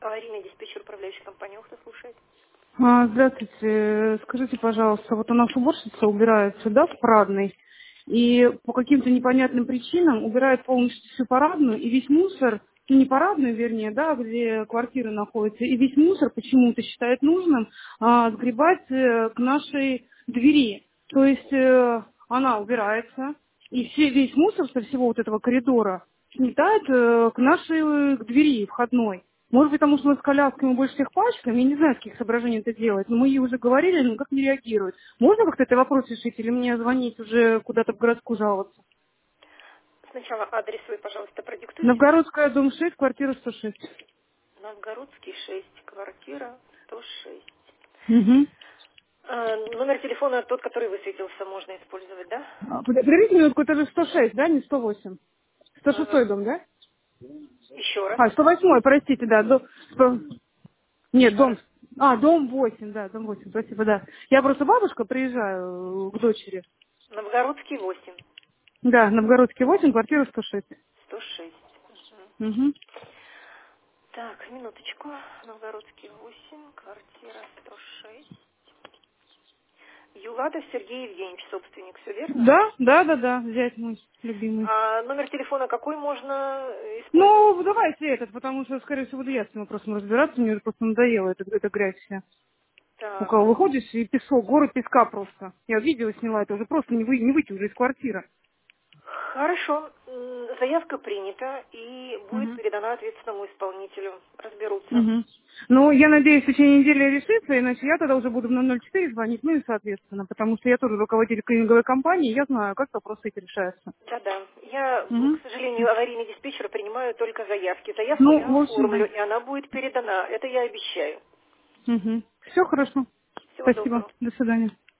Аварийный диспетчер, управляющая компания «Охта» слушает. Здравствуйте. Скажите, пожалуйста, вот у нас уборщица убирает сюда, в парадной, и по каким-то непонятным причинам убирает полностью всю парадную, и весь мусор, ну, не парадную, вернее, да, где квартиры находятся, и весь мусор почему-то считает нужным сгребать к нашей двери. То есть она убирается, и весь мусор со всего вот этого коридора сметает к нашей к двери входной. Может быть, потому что мы с колясками больше всех пачкаем, я не знаю, с каких соображений это делать, но мы ей уже говорили, но как не реагирует. Можно как-то этот вопрос решить, или мне звонить уже куда-то в городскую жаловаться? Сначала адрес свой, пожалуйста, продиктуйте. Новгородская, дом 6, квартира 106. Новгородский, 6, квартира 106. Угу. Номер телефона тот, который высветился, можно использовать, да? Подождите минутку, это же 106, да, не 108? 106 Э, дом, да? Еще раз. 108, простите, да. Нет, Еще раз. дом... дом 8, да, дом 8, спасибо, да. Я просто бабушка, приезжаю к дочери. Новгородский, 8. Да, Новгородский 8, квартира 106. 106. Угу. Так, минуточку. Новгородский, 8, квартира 106. Юладов Сергей Евгеньевич, собственник, все верно? Да, взять мой любимый. А номер телефона какой можно использовать? Ну, давайте этот, потому что, скорее всего, буду я с этим вопросом разбираться, мне уже просто надоело эта грязь вся. У Так, кого выходишь, и песок, горы песка просто. Я видео сняла, это уже просто не выйти уже из квартиры. хорошо. Заявка принята и будет Угу. передана ответственному исполнителю. Разберутся. Угу. Ну, я надеюсь, в течение недели решится, иначе я тогда уже буду на 04 звонить, ну и соответственно, потому что я тоже руководитель клининговой компании, я знаю, как вопросы эти решаются. Да-да. Я, Угу. к сожалению, аварийный диспетчер принимаю только заявки. Заявку Ну, я в общем, оформлю, да. и она будет передана. Это я обещаю. Угу. Все хорошо. Всего Спасибо. доброго. До свидания.